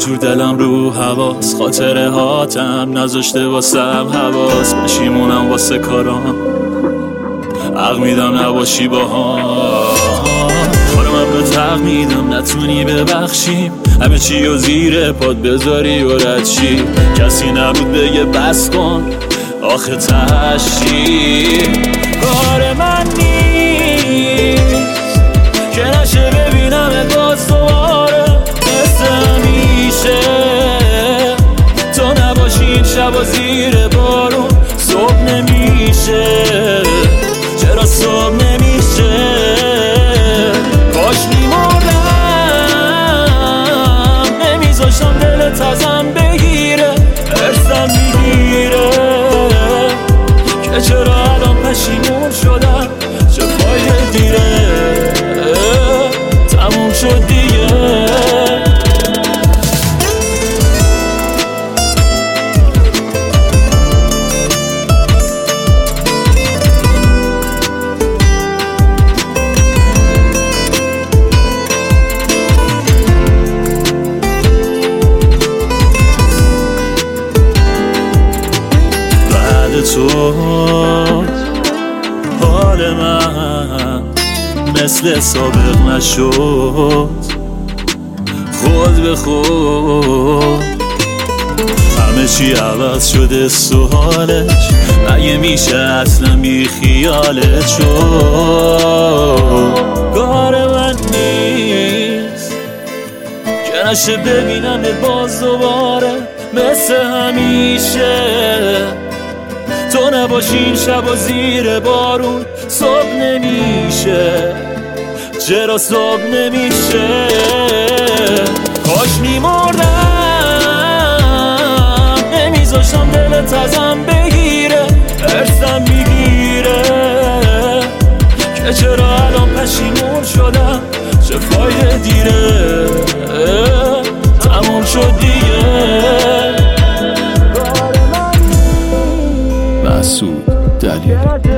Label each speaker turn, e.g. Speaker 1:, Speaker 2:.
Speaker 1: جور دلم رو حواس، خاطره هاتم نذاشته واسم حواس، پشیمونم واسه کارام، حق میدم نباشی با من به حق میدم نتونی ببخشیم، همه چی و زیر پاد بذاری و رد شی، کسی نبود بگه بس کن آخه تهشی. کار من نیست که نشه ببینم باز دوباره مثل همیشه، تو نباشی این شب زیر بارون صبح نمیشه. چرا صبح نمیشه؟ کاش میمردم نمیذاشتم دلت ازم بگیره، ارسم میگیره که چرا الان پشیمون شدم، چه فایده دیره تموم شد دیگه. تو حال من مثل سابق نشد، خود به خود همه چی عوض شده، سوالش مگه میشه اصلا بی خیالت شد. کار من نیست که نشه ببینم باز دوباره مثل همیشه، تو نباشی این شب و زیر بارون صبح نمیشه. چرا صبح نمیشه؟ کاش میمردم نمیذاشتم دلت ازم بگیره، ارسم میگیره که چرا الان پشیمون شدم، چه فایده دیره تموم شد دیگه.
Speaker 2: مسعود دلیل